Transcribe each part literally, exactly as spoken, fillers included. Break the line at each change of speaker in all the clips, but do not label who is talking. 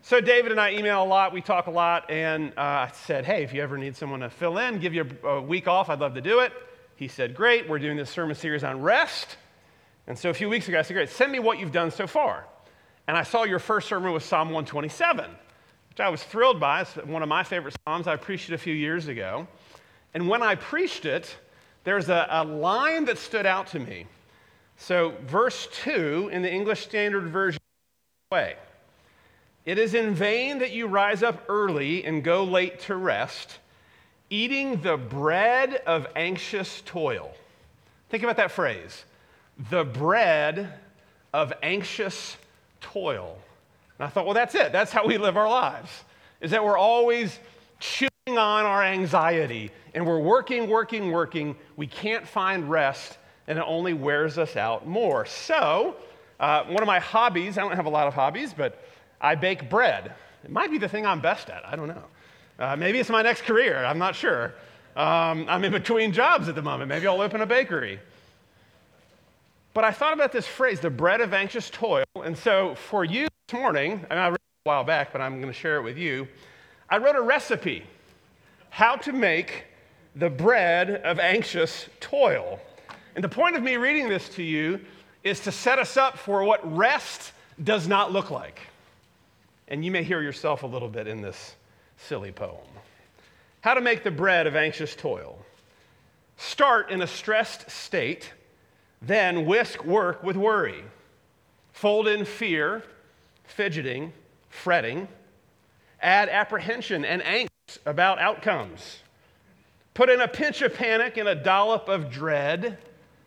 So David and I email a lot, we talk a lot, and uh, I said, hey, if you ever need someone to fill in, give you a, a week off, I'd love to do it. He said, great, we're doing this sermon series on rest. And so a few weeks ago, I said, great, send me what you've done so far. And I saw your first sermon was Psalm one twenty-seven, which I was thrilled by. It's one of my favorite Psalms. I preached it a few years ago. And when I preached it, there's a, a line that stood out to me. So verse two in the English Standard Version, way. It is in vain that you rise up early and go late to rest, eating the bread of anxious toil. Think about that phrase, the bread of anxious toil. And I thought, well, that's it. That's how we live our lives, is that we're always chewing on our anxiety, and we're working, working, working. We can't find rest, and it only wears us out more. So uh, one of my hobbies, I don't have a lot of hobbies, but I bake bread. It might be the thing I'm best at. I don't know. Uh, maybe it's my next career. I'm not sure. Um, I'm in between jobs at the moment. Maybe I'll open a bakery. But I thought about this phrase, the bread of anxious toil. And so for you this morning, I mean, I read it a while back, but I'm going to share it with you. I wrote a recipe, how to make the bread of anxious toil. And the point of me reading this to you is to set us up for what rest does not look like. And you may hear yourself a little bit in this silly poem. How to make the bread of anxious toil. Start in a stressed state, then whisk work with worry. Fold in fear, fidgeting, fretting. Add apprehension and angst about outcomes. Put in a pinch of panic and a dollop of dread.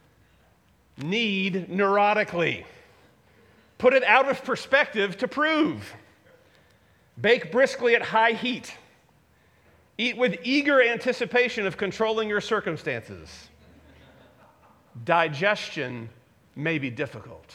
Need neurotically. Put it out of perspective to prove. Bake briskly at high heat. Eat with eager anticipation of controlling your circumstances. Digestion may be difficult.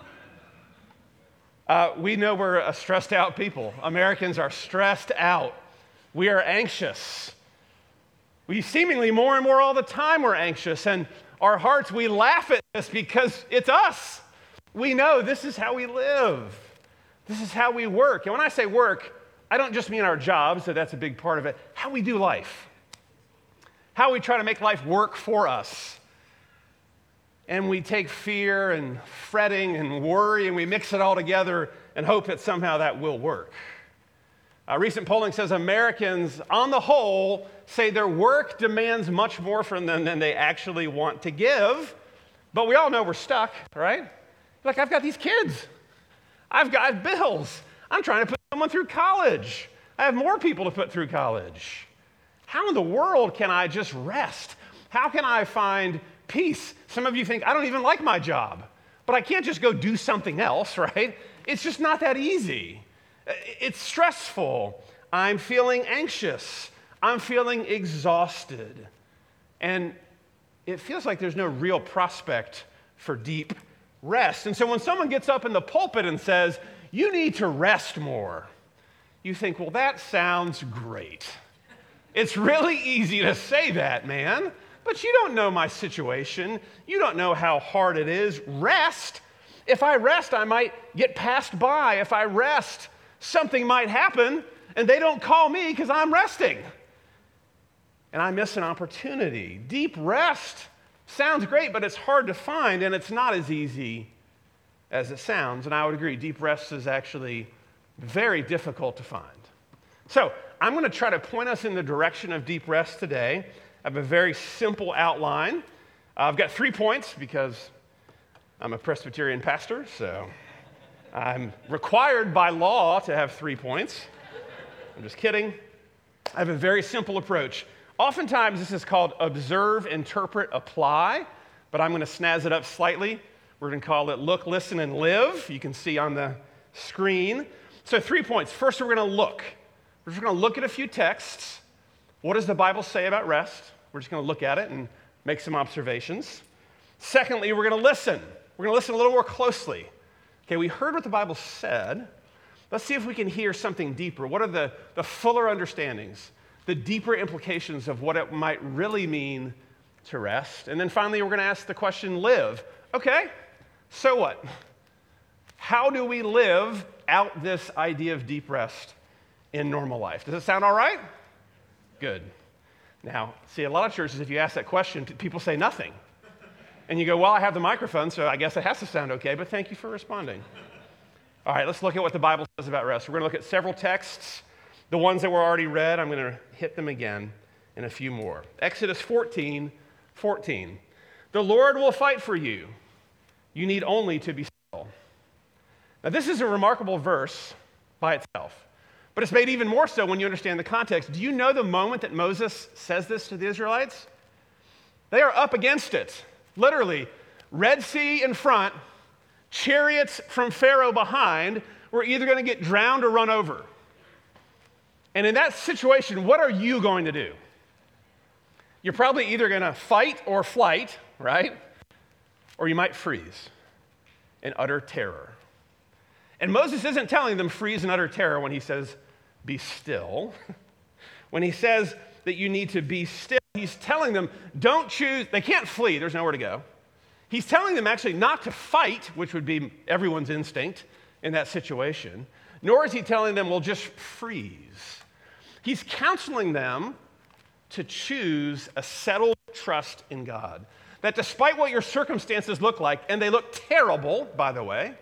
Uh, we know we're a stressed out people. Americans are stressed out. We are anxious. We seemingly more and more all the time we're anxious, and our hearts, we laugh at this because it's us. We know this is how we live. This is how we work. And when I say work, I don't just mean our jobs, so that's a big part of it. How we do life. How we try to make life work for us. And we take fear and fretting and worry and we mix it all together and hope that somehow that will work. Uh, recent polling says Americans, on the whole, say their work demands much more from them than they actually want to give. But we all know we're stuck, right? Like, I've got these kids. I've got bills. I'm trying to put someone through college. I have more people to put through college. How in the world can I just rest? How can I find peace? Some of you think, I don't even like my job, but I can't just go do something else, right? It's just not that easy. It's stressful. I'm feeling anxious. I'm feeling exhausted. And it feels like there's no real prospect for deep rest. And so when someone gets up in the pulpit and says, you need to rest more, you think, well, that sounds great. It's really easy to say that, man, but you don't know my situation. You don't know how hard it is. Rest. If I rest, I might get passed by. If I rest, something might happen, and they don't call me because I'm resting. And I miss an opportunity. Deep rest sounds great, but it's hard to find, and it's not as easy as it sounds. And I would agree, deep rest is actually very difficult to find. So I'm going to try to point us in the direction of deep rest today. I have a very simple outline. Uh, I've got three points because I'm a Presbyterian pastor, so I'm required by law to have three points. I'm just kidding. I have a very simple approach. Oftentimes, this is called observe, interpret, apply, but I'm going to snazz it up slightly. We're going to call it look, listen, and live. You can see on the screen. So three points. First, we're going to look. We're just going to look at a few texts. What does the Bible say about rest? We're just going to look at it and make some observations. Secondly, we're going to listen. We're going to listen a little more closely. Okay, we heard what the Bible said. Let's see if we can hear something deeper. What are the, the fuller understandings, the deeper implications of what it might really mean to rest? And then finally, we're going to ask the question, live. Okay, so what? How do we live without this idea of deep rest in normal life. Does it sound all right? Good. Now, see, a lot of churches, if you ask that question, people say nothing. And you go, well, I have the microphone, so I guess it has to sound okay, but thank you for responding. All right, let's look at what the Bible says about rest. We're going to look at several texts. The ones that were already read, I'm going to hit them again and a few more. Exodus fourteen, fourteen. The Lord will fight for you. You need only to be still. Now, this is a remarkable verse by itself, but it's made even more so when you understand the context. Do you know the moment that Moses says this to the Israelites? They are up against it. Literally, Red Sea in front, chariots from Pharaoh behind. We're either going to get drowned or run over. And in that situation, what are you going to do? You're probably either going to fight or flight, right? Or you might freeze in utter terror. And Moses isn't telling them freeze in utter terror when he says, be still. When he says that you need to be still, he's telling them, don't choose, they can't flee, there's nowhere to go. He's telling them actually not to fight, which would be everyone's instinct in that situation, nor is he telling them, well, just freeze. He's counseling them to choose a settled trust in God. That despite what your circumstances look like, and they look terrible, by the way,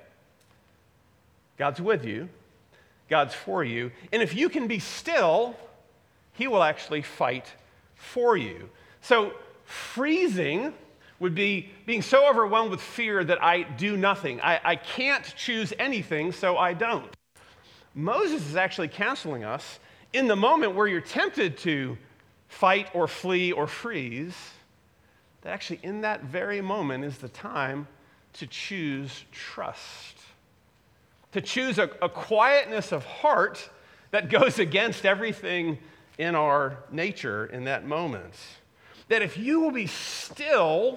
God's with you, God's for you, and if you can be still, he will actually fight for you. So freezing would be being so overwhelmed with fear that I do nothing. I, I can't choose anything, so I don't. Moses is actually counseling us in the moment where you're tempted to fight or flee or freeze, that actually in that very moment is the time to choose trust. To choose a, a quietness of heart that goes against everything in our nature in that moment. That if you will be still,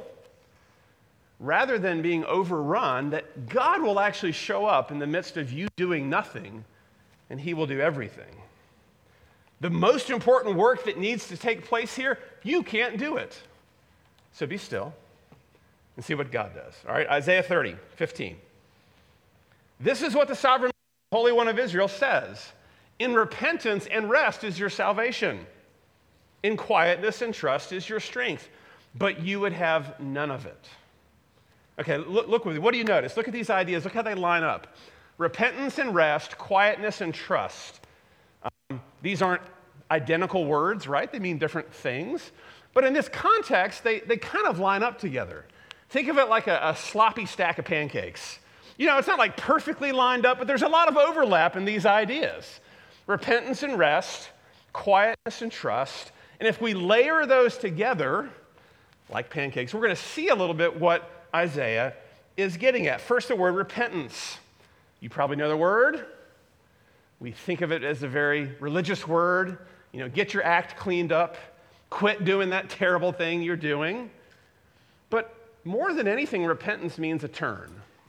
rather than being overrun, that God will actually show up in the midst of you doing nothing, and he will do everything. The most important work that needs to take place here, you can't do it. So be still and see what God does. All right, Isaiah thirty, fifteen. This is what the sovereign Holy One of Israel says. In repentance and rest is your salvation. In quietness and trust is your strength. But you would have none of it. Okay, look, look with me. What do you notice? Look at these ideas. Look how they line up. Repentance and rest, quietness and trust. Um, these aren't identical words, right? They mean different things. But in this context, they, they kind of line up together. Think of it like a, a sloppy stack of pancakes. You know, it's not like perfectly lined up, but there's a lot of overlap in these ideas. Repentance and rest, quietness and trust. And if we layer those together, like pancakes, we're going to see a little bit what Isaiah is getting at. First, the word repentance. You probably know the word. We think of it as a very religious word. You know, get your act cleaned up. Quit doing that terrible thing you're doing. But more than anything, repentance means a turn.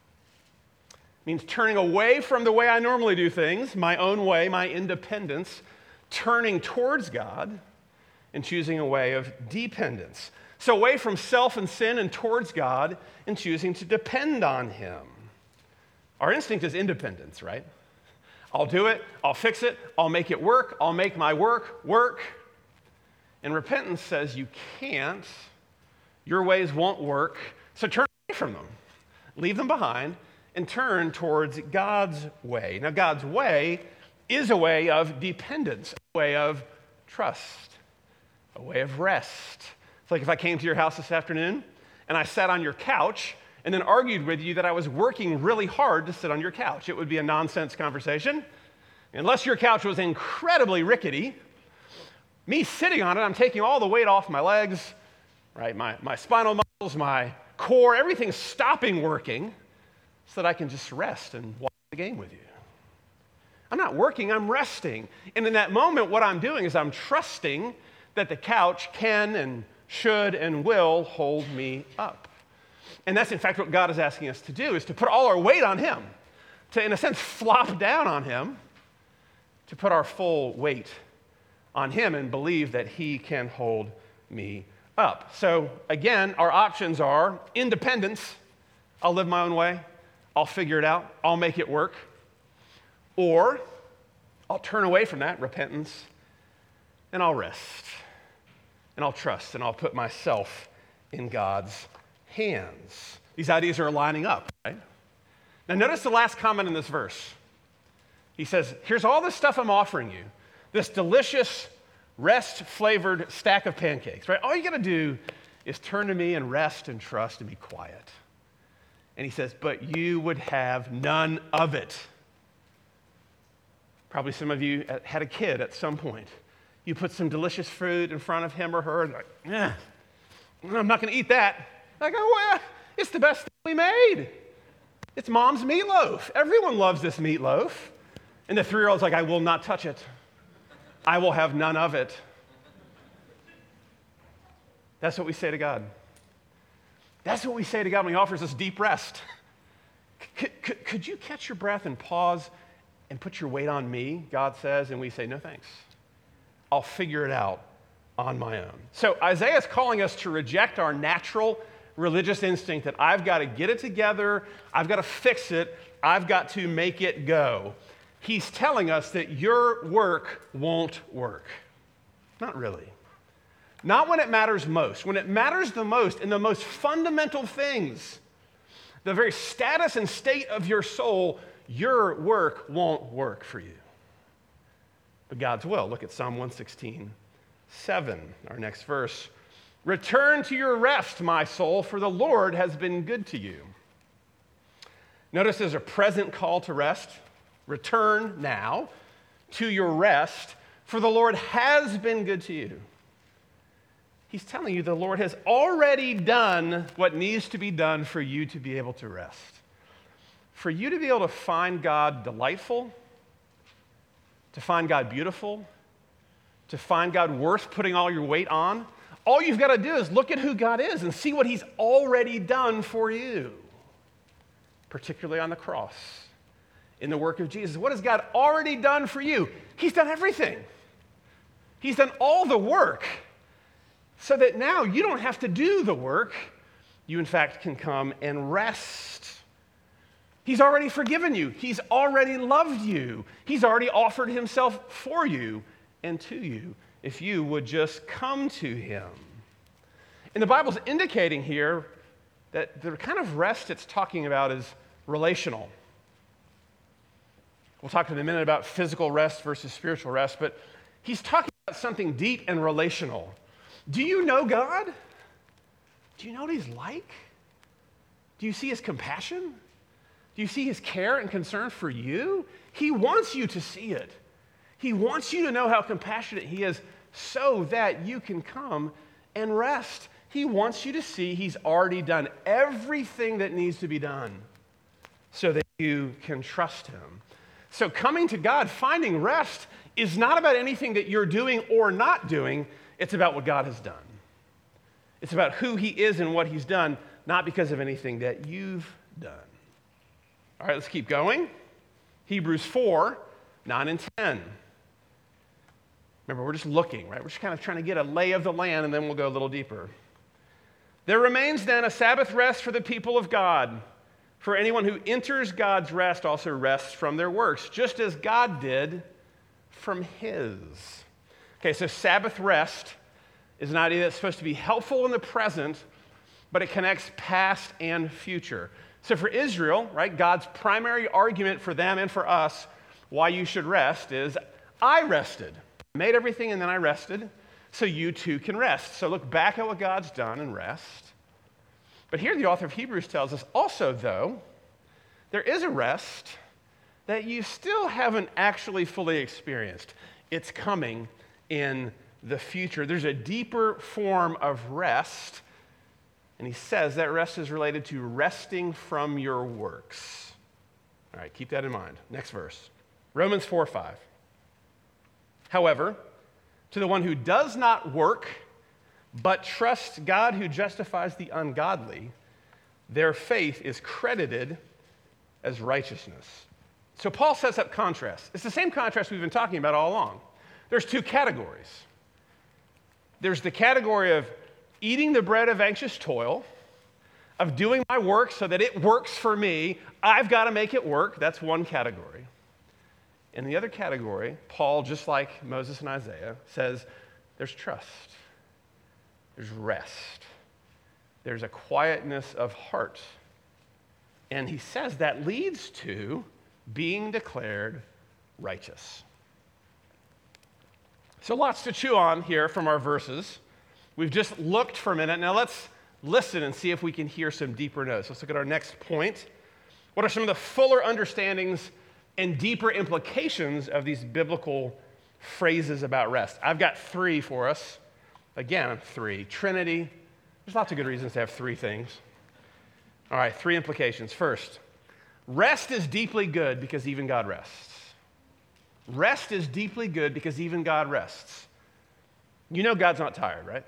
It means turning away from the way I normally do things, my own way, my independence, turning towards God and choosing a way of dependence. So away from self and sin and towards God and choosing to depend on him. Our instinct is independence, right? I'll do it, I'll fix it, I'll make it work, I'll make my work work. And repentance says you can't, your ways won't work, so turn away from them. Leave them behind and turn towards God's way. Now, God's way is a way of dependence, a way of trust, a way of rest. It's like if I came to your house this afternoon and I sat on your couch and then argued with you that I was working really hard to sit on your couch. It would be a nonsense conversation. Unless your couch was incredibly rickety, me sitting on it, I'm taking all the weight off my legs, right? My, my spinal muscles, my core, everything's stopping working so that I can just rest and watch the game with you. I'm not working, I'm resting. And in that moment, what I'm doing is I'm trusting that the couch can and should and will hold me up. And that's in fact what God is asking us to do, is to put all our weight on him, to in a sense flop down on him, to put our full weight on him and believe that he can hold me up. So again, our options are independence. I'll live my own way. I'll figure it out. I'll make it work. Or I'll turn away from that repentance and I'll rest and I'll trust and I'll put myself in God's hands. These ideas are lining up, right? Now notice the last comment in this verse. He says, here's all this stuff I'm offering you, this delicious rest-flavored stack of pancakes, right? All you got to do is turn to me and rest and trust and be quiet. And he says, but you would have none of it. Probably some of you had a kid at some point. You put some delicious food in front of him or her, and like, eh, I'm not going to eat that. I go, well, it's the best thing we made. It's mom's meatloaf. Everyone loves this meatloaf. And the three-year-old's like, I will not touch it. I will have none of it. That's what we say to God. That's what we say to God when he offers us deep rest. Could, could, could you catch your breath and pause and put your weight on me, God says, and we say, no thanks. I'll figure it out on my own. So Isaiah is calling us to reject our natural religious instinct that I've got to get it together, I've got to fix it, I've got to make it go. He's telling us that your work won't work. Not really. Not when it matters most. When it matters the most in the most fundamental things, the very status and state of your soul, your work won't work for you. But God's will. Look at Psalm one sixteen, seven, our next verse. Return to your rest, my soul, for the Lord has been good to you. Notice there's a present call to rest. Return now to your rest, for the Lord has been good to you. He's telling you the Lord has already done what needs to be done for you to be able to rest. For you to be able to find God delightful, to find God beautiful, to find God worth putting all your weight on, all you've got to do is look at who God is and see what he's already done for you, particularly on the cross, in the work of Jesus. What has God already done for you? He's done everything. He's done all the work so that now you don't have to do the work. You, in fact, can come and rest. He's already forgiven you. He's already loved you. He's already offered himself for you and to you if you would just come to him. And the Bible's indicating here that the kind of rest it's talking about is relational. We'll talk in a minute about physical rest versus spiritual rest, but he's talking about something deep and relational. Do you know God? Do you know what he's like? Do you see his compassion? Do you see his care and concern for you? He wants you to see it. He wants you to know how compassionate he is so that you can come and rest. He wants you to see he's already done everything that needs to be done so that you can trust him. So coming to God, finding rest, is not about anything that you're doing or not doing. It's about what God has done. It's about who he is and what he's done, not because of anything that you've done. All right, let's keep going. Hebrews four, nine and ten. Remember, we're just looking, right? We're just kind of trying to get a lay of the land, and then we'll go a little deeper. There remains then a Sabbath rest for the people of God. For anyone who enters God's rest also rests from their works, just as God did from his. Okay, so Sabbath rest is an idea that's supposed to be helpful in the present, but it connects past and future. So for Israel, right, God's primary argument for them and for us why you should rest is, I rested. I made everything and then I rested, so you too can rest. So look back at what God's done and rest. But here the author of Hebrews tells us also, though, there is a rest that you still haven't actually fully experienced. It's coming in the future. There's a deeper form of rest, and he says that rest is related to resting from your works. All right, keep that in mind. Next verse. Romans four five. However, to the one who does not work, but trusts God who justifies the ungodly, their faith is credited as righteousness. So Paul sets up contrast. It's the same contrast we've been talking about all along. There's two categories. There's the category of eating the bread of anxious toil, of doing my work so that it works for me. I've got to make it work. That's one category. In the other category, Paul, just like Moses and Isaiah, says there's trust, there's rest, there's a quietness of heart. And he says that leads to being declared righteous. So lots to chew on here from our verses. We've just looked for a minute. Now let's listen and see if we can hear some deeper notes. Let's look at our next point. What are some of the fuller understandings and deeper implications of these biblical phrases about rest? I've got three for us. Again, three. Trinity. There's lots of good reasons to have three things. All right, three implications. First, rest is deeply good because even God rests. Rest is deeply good because even God rests. You know God's not tired, right?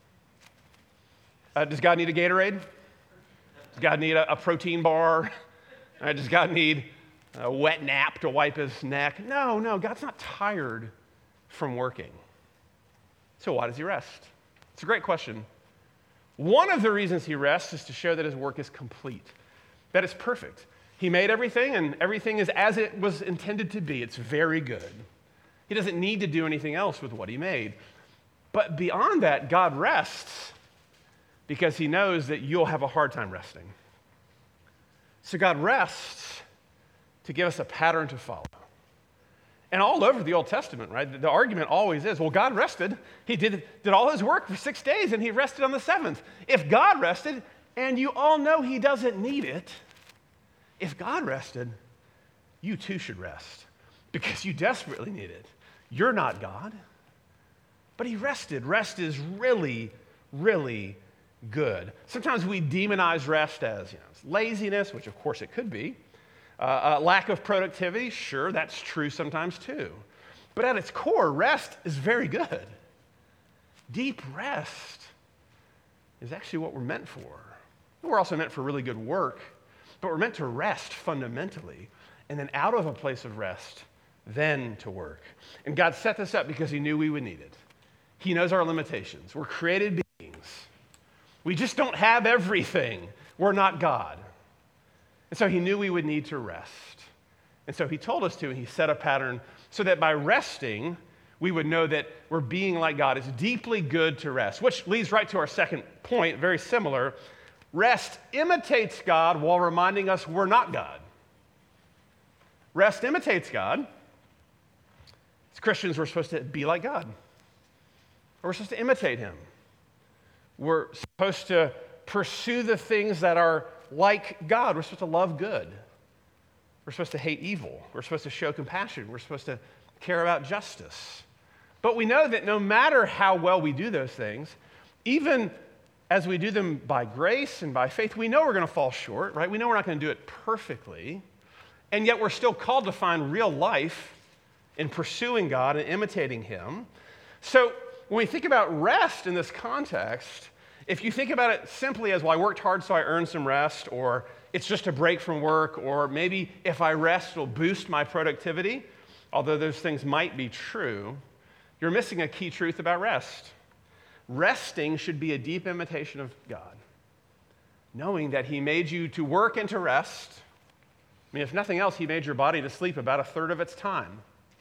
Uh, does God need a Gatorade? Does God need a, a protein bar? Uh, does God need a wet nap to wipe his neck? No, no, God's not tired from working. So why does he rest? It's a great question. One of the reasons he rests is to show that his work is complete, that it's perfect. He made everything, and everything is as it was intended to be. It's very good. He doesn't need to do anything else with what he made. But beyond that, God rests because he knows that you'll have a hard time resting. So God rests to give us a pattern to follow. And all over the Old Testament, right, the argument always is, well, God rested. He did, did all his work for six days, and he rested on the seventh. If God rested, and you all know he doesn't need it, if God rested, you too should rest because you desperately need it. You're not God, but he rested. Rest is really, really good. Sometimes we demonize rest as, you know, laziness, which of course it could be. Uh, uh, lack of productivity, sure, that's true sometimes too. But at its core, rest is very good. Deep rest is actually what we're meant for. We're also meant for really good work, but we're meant to rest fundamentally, and then out of a place of rest, then to work. And God set this up because he knew we would need it. He knows our limitations. We're created beings. We just don't have everything. We're not God. And so he knew we would need to rest. And so he told us to, and he set a pattern so that by resting, we would know that we're being like God. It's deeply good to rest, which leads right to our second point, very similar. Rest imitates God while reminding us we're not God. Rest imitates God. As Christians, we're supposed to be like God. We're supposed to imitate him. We're supposed to pursue the things that are like God. We're supposed to love good. We're supposed to hate evil. We're supposed to show compassion. We're supposed to care about justice. But we know that no matter how well we do those things, even as we do them by grace and by faith, we know we're going to fall short, right? We know we're not going to do it perfectly, and yet we're still called to find real life in pursuing God and imitating him. So when we think about rest in this context, if you think about it simply as, well, I worked hard so I earned some rest, or it's just a break from work, or maybe if I rest, it'll boost my productivity, although those things might be true, you're missing a key truth about rest. Resting should be a deep imitation of God, knowing that he made you to work and to rest. I mean, if nothing else, he made your body to sleep about a third of its time.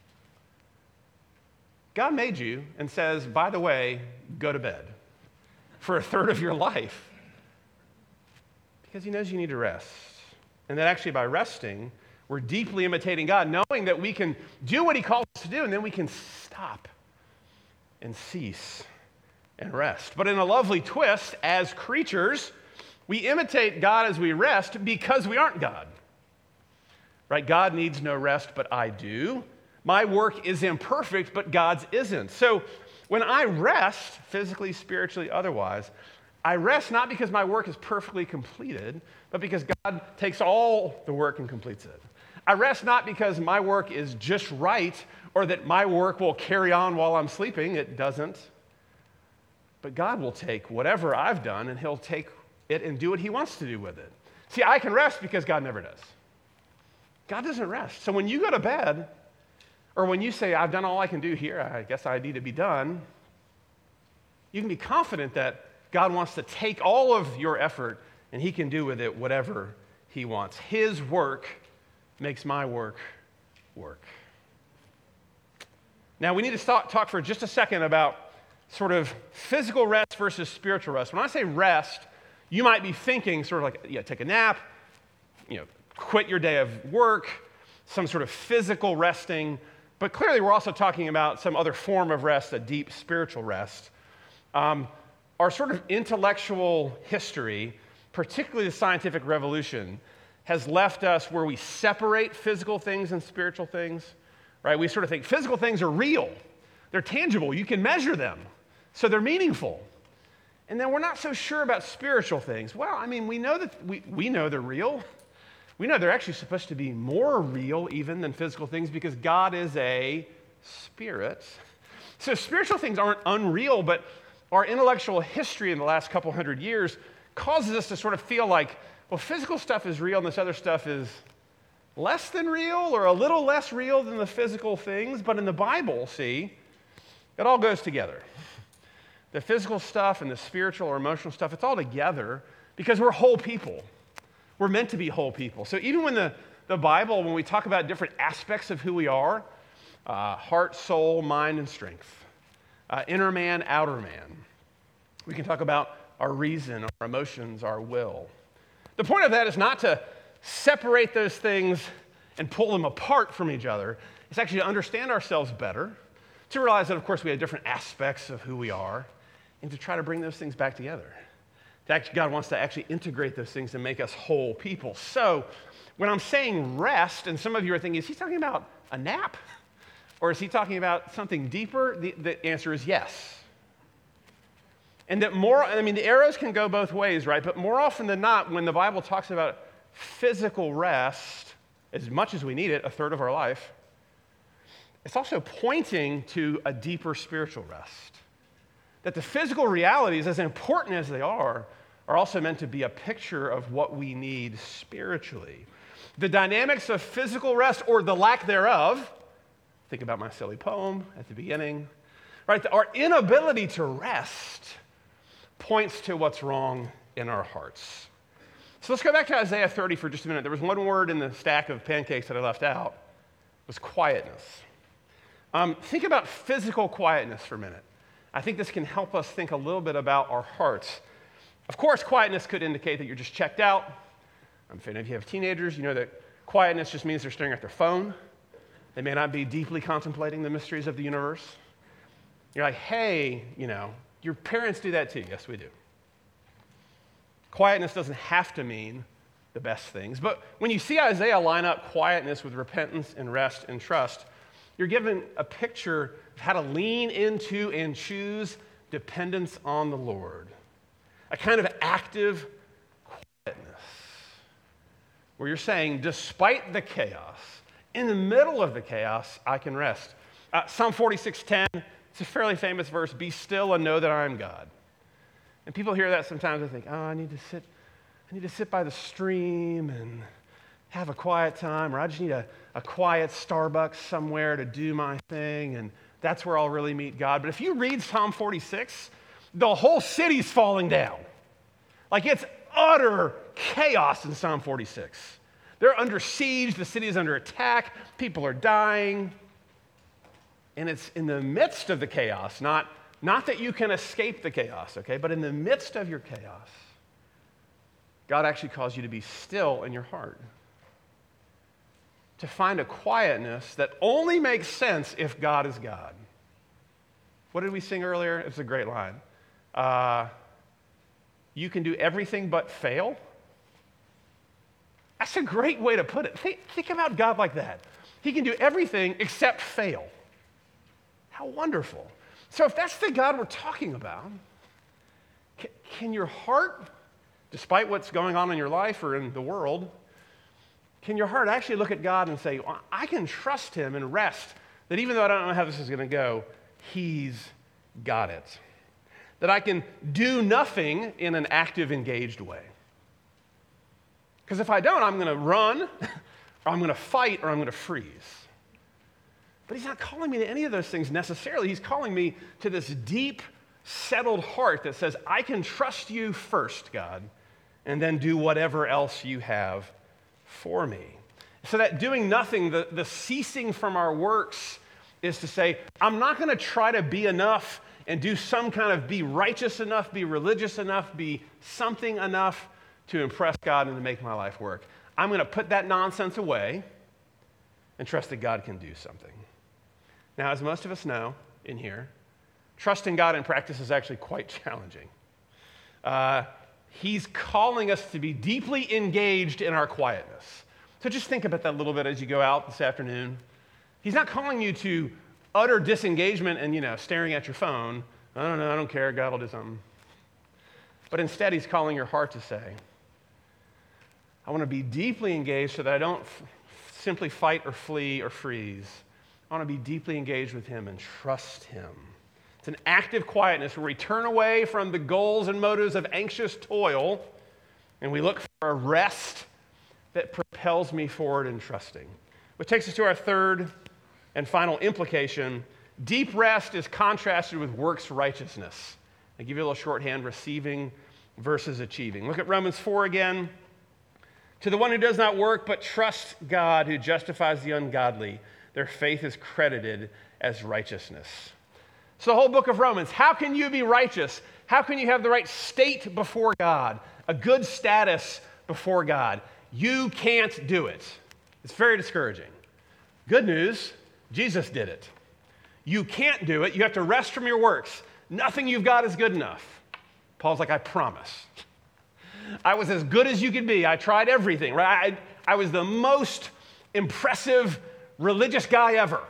God made you and says, by the way, go to bed for a third of your life because he knows you need to rest. And that actually by resting, we're deeply imitating God, knowing that we can do what he calls us to do, and then we can stop and cease and rest. But in a lovely twist, as creatures, we imitate God as we rest because we aren't God. Right? God needs no rest, but I do. My work is imperfect, but God's isn't. So when I rest, physically, spiritually, otherwise, I rest not because my work is perfectly completed, but because God takes all the work and completes it. I rest not because my work is just right or that my work will carry on while I'm sleeping. It doesn't. But God will take whatever I've done and he'll take it and do what he wants to do with it. See, I can rest because God never does. God doesn't rest. So when you go to bed, or when you say, I've done all I can do here, I guess I need to be done, you can be confident that God wants to take all of your effort and he can do with it whatever he wants. His work makes my work work. Now, we need to stop, talk for just a second about sort of physical rest versus spiritual rest. When I say rest, you might be thinking sort of like, yeah, take a nap, you know, quit your day of work, some sort of physical resting. But clearly, we're also talking about some other form of rest, a deep spiritual rest. Um, our sort of intellectual history, particularly the scientific revolution, has left us where we separate physical things and spiritual things, right? We sort of think physical things are real. They're tangible. You can measure them. So they're meaningful. And then we're not so sure about spiritual things. Well, I mean, we know that we, we know they're real. We know they're actually supposed to be more real even than physical things because God is a spirit. So spiritual things aren't unreal, but our intellectual history in the last couple hundred years causes us to sort of feel like, well, physical stuff is real and this other stuff is less than real or a little less real than the physical things. But in the Bible, see, it all goes together. The physical stuff and the spiritual or emotional stuff, it's all together because we're whole people. We're meant to be whole people. So even when the, the Bible, when we talk about different aspects of who we are, uh, heart, soul, mind, and strength, uh, inner man, outer man, we can talk about our reason, our emotions, our will. The point of that is not to separate those things and pull them apart from each other. It's actually to understand ourselves better, to realize that, of course, we have different aspects of who we are, and to try to bring those things back together. Actually, God wants to actually integrate those things and make us whole people. So when I'm saying rest, and some of you are thinking, is he talking about a nap? Or is he talking about something deeper? The, the answer is yes. And that more, I mean, the arrows can go both ways, right? But more often than not, when the Bible talks about physical rest, as much as we need it, a third of our life, it's also pointing to a deeper spiritual rest. That the physical realities, as important as they are, are also meant to be a picture of what we need spiritually. The dynamics of physical rest, or the lack thereof, think about my silly poem at the beginning, right? Our inability to rest points to what's wrong in our hearts. So let's go back to Isaiah thirty for just a minute. There was one word in the stack of pancakes that I left out. It was quietness. Um, think about physical quietness for a minute. I think this can help us think a little bit about our hearts. Of course, quietness could indicate that you're just checked out. Um, if any of you have teenagers, you know that quietness just means they're staring at their phone. They may not be deeply contemplating the mysteries of the universe. You're like, hey, you know, your parents do that too. Yes, we do. Quietness doesn't have to mean the best things. But when you see Isaiah line up quietness with repentance and rest and trust, you're given a picture of how to lean into and choose dependence on the Lord. A kind of active quietness where you're saying, despite the chaos, in the middle of the chaos, I can rest. Uh, Psalm forty-six ten, it's a fairly famous verse, be still and know that I am God. And people hear that sometimes and think, oh, I need to sit, I need to sit by the stream and have a quiet time, or I just need a, a quiet Starbucks somewhere to do my thing, and that's where I'll really meet God. But if you read Psalm forty-six, the whole city's falling down. Like it's utter chaos in Psalm forty-six. They're under siege, the city is under attack, people are dying. And it's in the midst of the chaos, not, not that you can escape the chaos, okay, but in the midst of your chaos, God actually calls you to be still in your heart. To find a quietness that only makes sense if God is God. What did we sing earlier? It's a great line. Uh, you can do everything but fail. That's a great way to put it. Think, think about God like that. He can do everything except fail. How wonderful. So if that's the God we're talking about, can, can your heart, despite what's going on in your life or in the world, can your heart actually look at God and say, well, I can trust him and rest that even though I don't know how this is going to go, he's got it. That I can do nothing in an active, engaged way. Because if I don't, I'm going to run, or I'm going to fight, or I'm going to freeze. But he's not calling me to any of those things necessarily. He's calling me to this deep, settled heart that says, I can trust you first, God, and then do whatever else you have for me. So that doing nothing, the, the ceasing from our works, is to say, I'm not going to try to be enough and do some kind of be righteous enough, be religious enough, be something enough to impress God and to make my life work. I'm going to put that nonsense away and trust that God can do something. Now, as most of us know in here, trusting God in practice is actually quite challenging. Uh, he's calling us to be deeply engaged in our quietness. So just think about that a little bit as you go out this afternoon. He's not calling you to utter disengagement and, you know, staring at your phone. I don't know, I don't care, God will do something. But instead, he's calling your heart to say, I want to be deeply engaged so that I don't f- simply fight or flee or freeze. I want to be deeply engaged with him and trust him. It's an active quietness where we turn away from the goals and motives of anxious toil and we look for a rest that propels me forward in trusting. Which takes us to our third and final implication. Deep rest is contrasted with works righteousness. I give you a little shorthand, receiving versus achieving. Look at Romans four again. To the one who does not work but trusts God who justifies the ungodly, their faith is credited as righteousness. So the whole book of Romans, how can you be righteous? How can you have the right state before God, a good status before God? You can't do it. It's very discouraging. Good news, Jesus did it. You can't do it. You have to rest from your works. Nothing you've got is good enough. Paul's like, I promise. I was as good as you could be. I tried everything, right? I, I was the most impressive religious guy ever.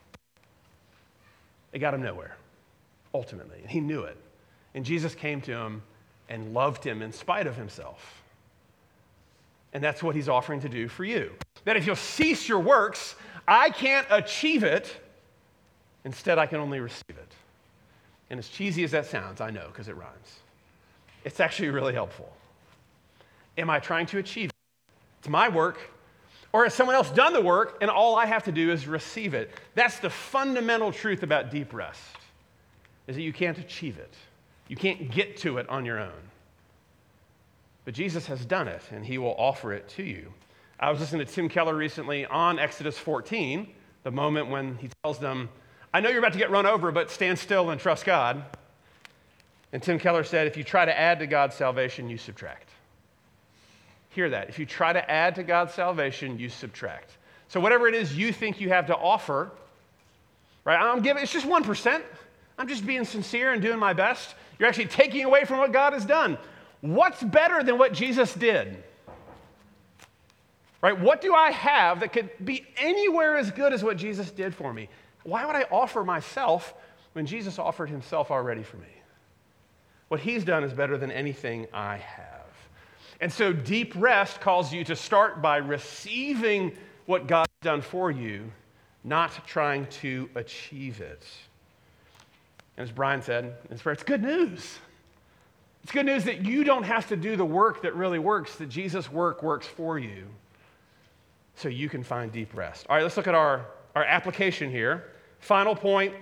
It got him nowhere, ultimately. And he knew it. And Jesus came to him and loved him in spite of himself. And that's what he's offering to do for you. That if you'll cease your works, I can't achieve it. Instead, I can only receive it. And as cheesy as that sounds, I know, because it rhymes. It's actually really helpful. Am I trying to achieve it? It's my work. Or has someone else done the work and all I have to do is receive it? That's the fundamental truth about deep rest, is that you can't achieve it. You can't get to it on your own. But Jesus has done it, and he will offer it to you. I was listening to Tim Keller recently on Exodus fourteen, the moment when he tells them, I know you're about to get run over, but stand still and trust God. And Tim Keller said, if you try to add to God's salvation, you subtract. Hear that. If you try to add to God's salvation, you subtract. So whatever it is you think you have to offer, right? I'm giving, it's just one percent. I'm just being sincere and doing my best. You're actually taking away from what God has done. What's better than what Jesus did? Right? What do I have that could be anywhere as good as what Jesus did for me? Why would I offer myself when Jesus offered himself already for me? What he's done is better than anything I have. And so deep rest calls you to start by receiving what God's done for you, not trying to achieve it. And as Brian said, it's good news. It's good news that you don't have to do the work that really works, that Jesus' work works for you, so you can find deep rest. All right, let's look at our, our application here. Final point.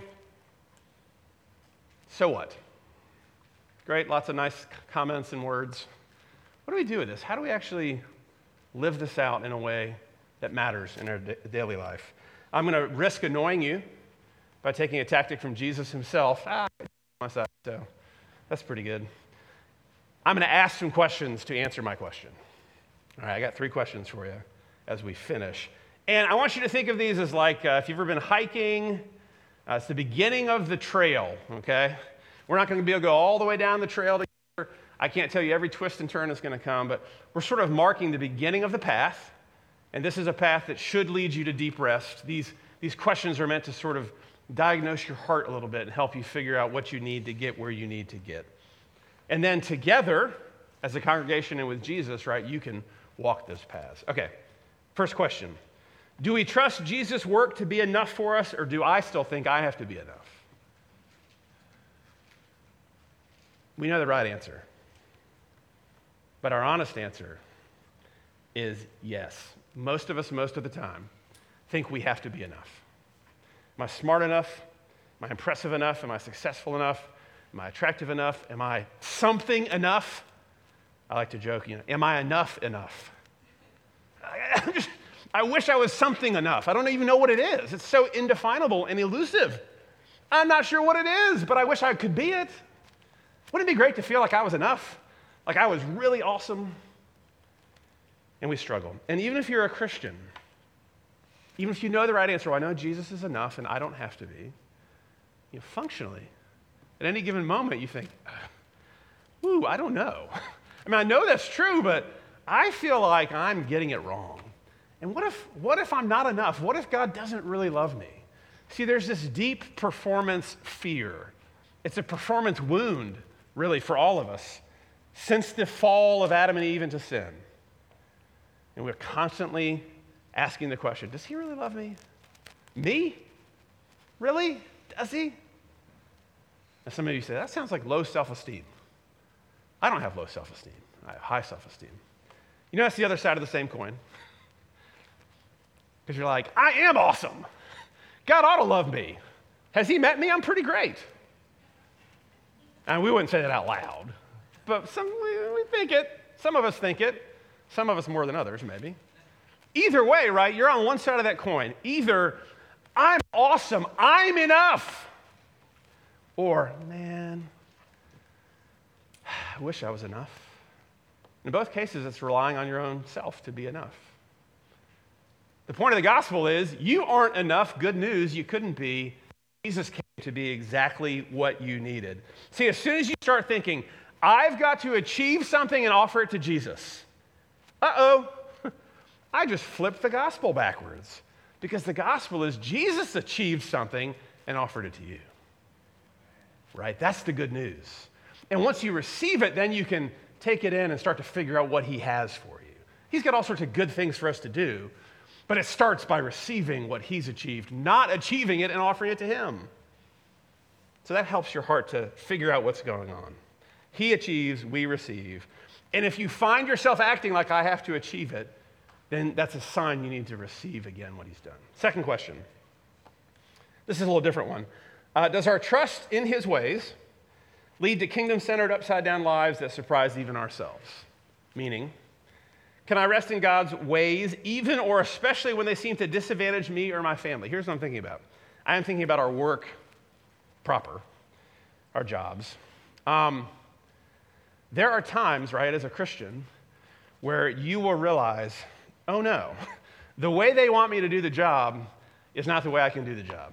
So what? Great, lots of nice comments and words. What do we do with this? How do we actually live this out in a way that matters in our da- daily life? I'm going to risk annoying you by taking a tactic from Jesus himself. Ah, myself, so that's pretty good. I'm going to ask some questions to answer my question. All right, I got three questions for you as we finish. And I want you to think of these as like, uh, if you've ever been hiking, uh, it's the beginning of the trail, okay? We're not going to be able to go all the way down the trail together. I can't tell you every twist and turn that's going to come, but we're sort of marking the beginning of the path, and this is a path that should lead you to deep rest. These, these questions are meant to sort of diagnose your heart a little bit and help you figure out what you need to get where you need to get. And then together, as a congregation and with Jesus, right, you can walk those paths. Okay, first question. Do we trust Jesus' work to be enough for us, or do I still think I have to be enough? We know the right answer. But our honest answer is yes. Most of us, most of the time, think we have to be enough. Am I smart enough? Am I impressive enough? Am I successful enough? Am I attractive enough? Am I something enough? I like to joke, you know, am I enough enough? I'm just, I wish I was something enough. I don't even know what it is. It's so indefinable and elusive. I'm not sure what it is, but I wish I could be it. Wouldn't it be great to feel like I was enough? Like I was really awesome? And we struggle. And even if you're a Christian, even if you know the right answer, well, I know Jesus is enough and I don't have to be, you know, functionally, at any given moment, you think, ooh, I don't know. I mean, I know that's true, but I feel like I'm getting it wrong. And what if, what if I'm not enough? What if God doesn't really love me? See, there's this deep performance fear. It's a performance wound, really, for all of us, since the fall of Adam and Eve into sin. And we're constantly asking the question, does he really love me? Me? Really? Does he? And some of you say, that sounds like low self-esteem. I don't have low self-esteem. I have high self-esteem. You know, that's the other side of the same coin. Because you're like, I am awesome. God ought to love me. Has he met me? I'm pretty great. And we wouldn't say that out loud. But some, we, we think it. Some of us think it. Some of us more than others, maybe. Either way, right, you're on one side of that coin. Either I'm awesome, I'm enough. Or, man, I wish I was enough. In both cases, it's relying on your own self to be enough. The point of the gospel is you aren't enough. Good news, you couldn't be. Jesus came to be exactly what you needed. See, as soon as you start thinking, I've got to achieve something and offer it to Jesus, uh-oh, I just flipped the gospel backwards. Because the gospel is Jesus achieved something and offered it to you. Right? That's the good news. And once you receive it, then you can take it in and start to figure out what he has for you. He's got all sorts of good things for us to do, but it starts by receiving what he's achieved, not achieving it and offering it to him. So that helps your heart to figure out what's going on. He achieves, we receive. And if you find yourself acting like I have to achieve it, then that's a sign you need to receive again what he's done. Second question. This is a little different one. Uh, does our trust in his ways lead to kingdom-centered, upside-down lives that surprise even ourselves? Meaning, can I rest in God's ways even or especially when they seem to disadvantage me or my family? Here's what I'm thinking about. I am thinking about our work proper, our jobs. Um, there are times, right, as a Christian, where you will realize, oh no, the way they want me to do the job is not the way I can do the job.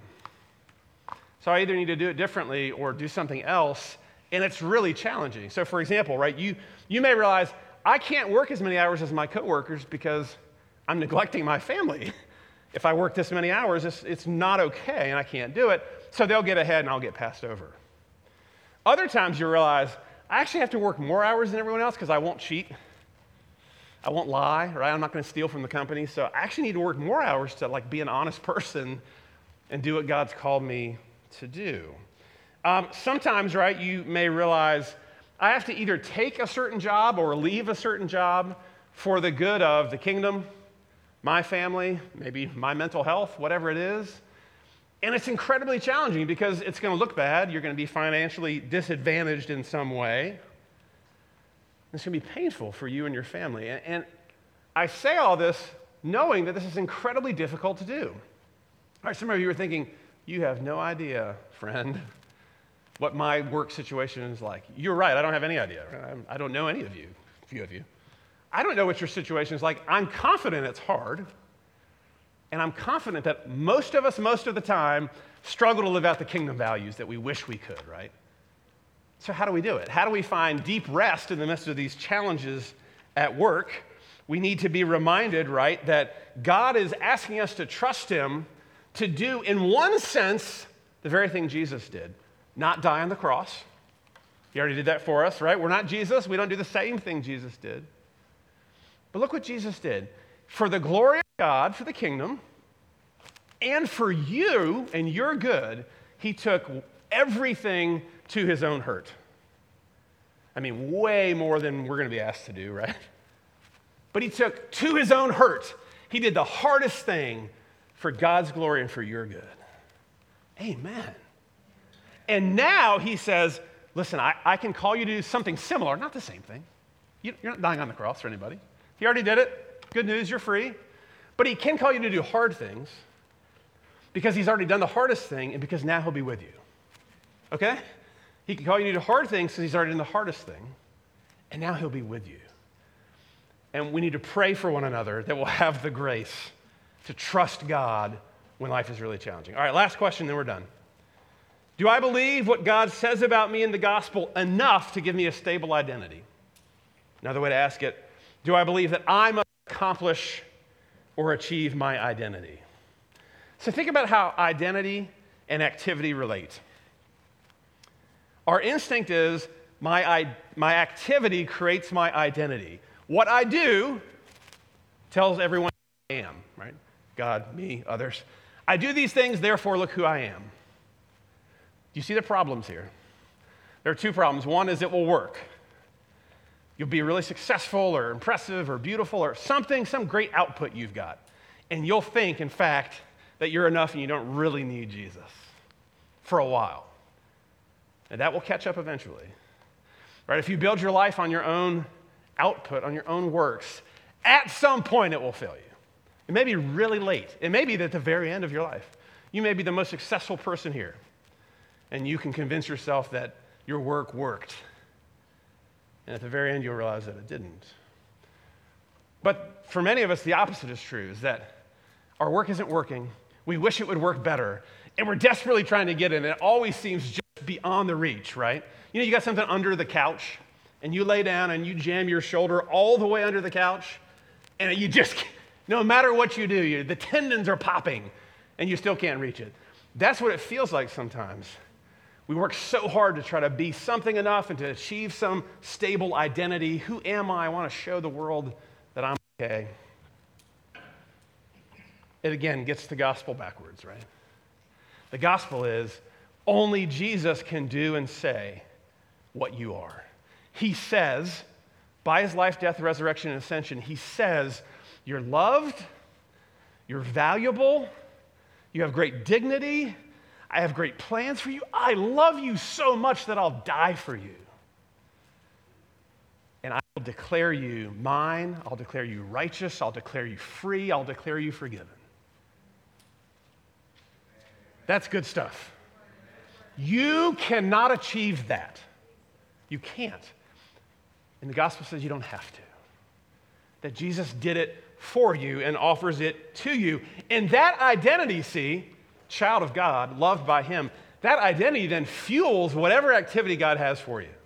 So I either need to do it differently or do something else, and it's really challenging. So for example, right, you, you may realize, I can't work as many hours as my coworkers because I'm neglecting my family. If I work this many hours, it's, it's not okay, and I can't do it, so they'll get ahead and I'll get passed over. Other times you realize, I actually have to work more hours than everyone else because I won't cheat. I won't lie, right? I'm not going to steal from the company, so I actually need to work more hours to like be an honest person and do what God's called me to do. Um, sometimes, right, you may realize I have to either take a certain job or leave a certain job for the good of the kingdom, my family, maybe my mental health, whatever it is. And it's incredibly challenging because it's going to look bad. You're going to be financially disadvantaged in some way. It's going to be painful for you and your family. And, and I say all this knowing that this is incredibly difficult to do. All right, some of you are thinking, you have no idea, friend, what my work situation is like. You're right, I don't have any idea. I don't know any of you, a few of you. I don't know what your situation is like. I'm confident it's hard. And I'm confident that most of us, most of the time, struggle to live out the kingdom values that we wish we could, right? So how do we do it? How do we find deep rest in the midst of these challenges at work? We need to be reminded, right, that God is asking us to trust him to do, in one sense, the very thing Jesus did, not die on the cross. He already did that for us, right? We're not Jesus. We don't do the same thing Jesus did. But look what Jesus did. For the glory of God, for the kingdom, and for you and your good, he took everything to his own hurt. I mean, way more than we're going to be asked to do, right? But he took to his own hurt. He did the hardest thing for God's glory and for your good. Amen. And now he says, listen, I, I can call you to do something similar, not the same thing. You, you're not dying on the cross for anybody. He already did it. Good news, you're free. But he can call you to do hard things because he's already done the hardest thing and because now he'll be with you. Okay? He can call you to do hard things because he's already done the hardest thing and now he'll be with you. And we need to pray for one another that we'll have the grace to trust God when life is really challenging. All right, last question, then we're done. Do I believe what God says about me in the gospel enough to give me a stable identity? Another way to ask it, do I believe that I must accomplish or achieve my identity? So think about how identity and activity relate. Our instinct is my, my activity creates my identity. What I do tells everyone who I am, right? God, me, others. I do these things, therefore look who I am. Do you see the problems here? There are two problems. One is it will work. You'll be really successful or impressive or beautiful or something, some great output you've got. And you'll think, in fact, that you're enough and you don't really need Jesus for a while. And that will catch up eventually. Right? If you build your life on your own output, on your own works, at some point it will fail you. It may be really late. It may be at the very end of your life. You may be the most successful person here, and you can convince yourself that your work worked. And at the very end, you'll realize that it didn't. But for many of us, the opposite is true, is that our work isn't working. We wish it would work better, and we're desperately trying to get it, and it always seems just beyond the reach, right? You know, you got something under the couch, and you lay down and you jam your shoulder all the way under the couch, and you just, no matter what you do, you, the tendons are popping, and you still can't reach it. That's what it feels like sometimes. We work so hard to try to be something enough and to achieve some stable identity. Who am I? I want to show the world that I'm okay. It again gets the gospel backwards, right? The gospel is only Jesus can do and say what you are. He says, by his life, death, resurrection, and ascension, he says, you're loved, you're valuable, you have great dignity, I have great plans for you, I love you so much that I'll die for you. And I will declare you mine, I'll declare you righteous, I'll declare you free, I'll declare you forgiven. That's good stuff. You cannot achieve that. You can't. And the gospel says you don't have to. That Jesus did it for you and offers it to you. And that identity, see, child of God, loved by him, that identity then fuels whatever activity God has for you.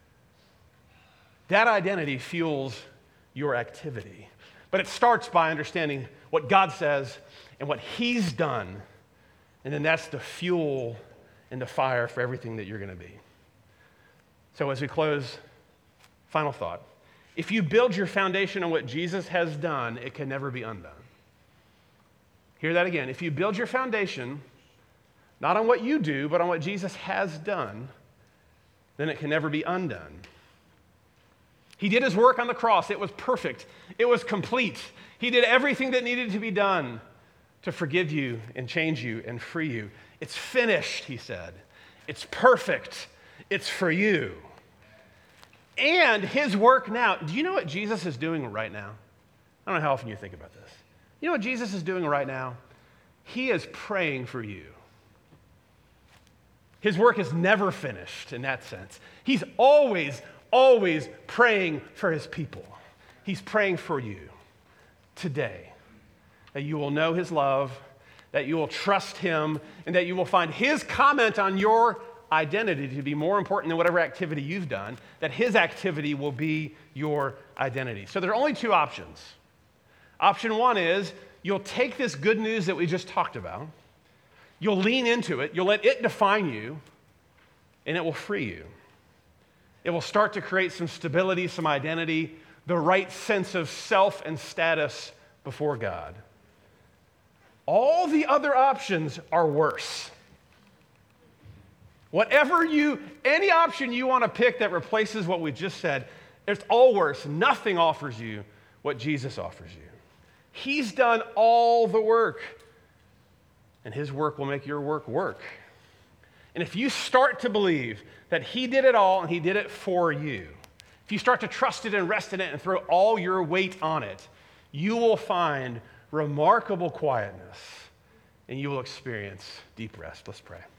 That identity fuels your activity. But it starts by understanding what God says and what he's done. And then that's the fuel and the fire for everything that you're going to be. So as we close, final thought. If you build your foundation on what Jesus has done, it can never be undone. Hear that again. If you build your foundation not on what you do, but on what Jesus has done, then it can never be undone. He did his work on the cross. It was perfect. It was complete. He did everything that needed to be done to forgive you and change you and free you. It's finished, he said. It's perfect. It's for you. And his work now. Do you know what Jesus is doing right now? I don't know how often you think about this. You know what Jesus is doing right now? He is praying for you. His work is never finished in that sense. He's always, always praying for his people. He's praying for you today, that you will know his love, that you will trust him, and that you will find his comment on your identity to be more important than whatever activity you've done, that his activity will be your identity. So there are only two options. Option one is you'll take this good news that we just talked about, you'll lean into it, you'll let it define you, and it will free you. It will start to create some stability, some identity, the right sense of self and status before God. All the other options are worse. Whatever you, any option you want to pick that replaces what we just said, it's all worse. Nothing offers you what Jesus offers you. He's done all the work, and his work will make your work work. And if you start to believe that he did it all and he did it for you, if you start to trust it and rest in it and throw all your weight on it, you will find remarkable quietness, and you will experience deep rest. Let's pray.